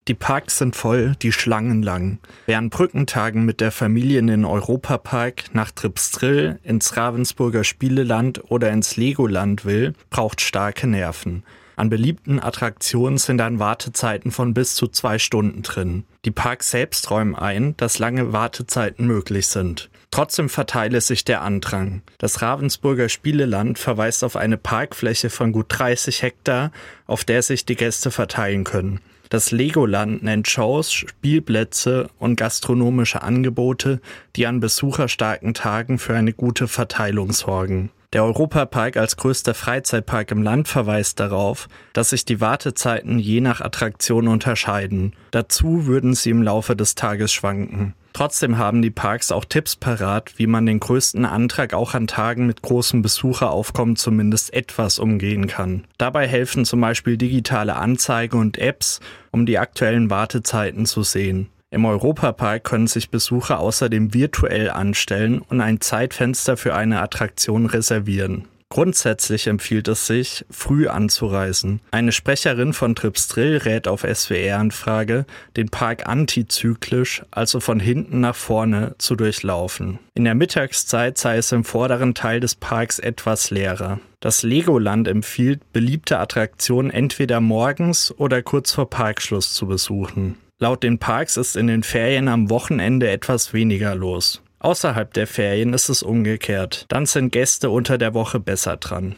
Die Parks sind voll, die Schlangen lang. Wer an Brückentagen mit der Familie in den Europapark, nach Tripsdrill, ins Ravensburger Spieleland oder ins Legoland will, braucht starke Nerven. An beliebten Attraktionen sind dann Wartezeiten von bis zu 2 Stunden drin. Die Parks selbst räumen ein, dass lange Wartezeiten möglich sind. Trotzdem verteile sich der Andrang. Das Ravensburger Spieleland verweist auf eine Parkfläche von gut 30 Hektar, auf der sich die Gäste verteilen können. Das Legoland nennt Shows, Spielplätze und gastronomische Angebote, die an besucherstarken Tagen für eine gute Verteilung sorgen. Der Europapark als größter Freizeitpark im Land verweist darauf, dass sich die Wartezeiten je nach Attraktion unterscheiden. Dazu würden sie im Laufe des Tages schwanken. Trotzdem haben die Parks auch Tipps parat, wie man den größten Antrag auch an Tagen mit großem Besucheraufkommen zumindest etwas umgehen kann. Dabei helfen zum Beispiel digitale Anzeigen und Apps, um die aktuellen Wartezeiten zu sehen. Im Europapark können sich Besucher außerdem virtuell anstellen und ein Zeitfenster für eine Attraktion reservieren. Grundsätzlich empfiehlt es sich, früh anzureisen. Eine Sprecherin von Tripsdrill rät auf SWR-Anfrage, den Park antizyklisch, also von hinten nach vorne, zu durchlaufen. In der Mittagszeit sei es im vorderen Teil des Parks etwas leerer. Das Legoland empfiehlt, beliebte Attraktionen entweder morgens oder kurz vor Parkschluss zu besuchen. Laut den Parks ist in den Ferien am Wochenende etwas weniger los. Außerhalb der Ferien ist es umgekehrt. Dann sind Gäste unter der Woche besser dran.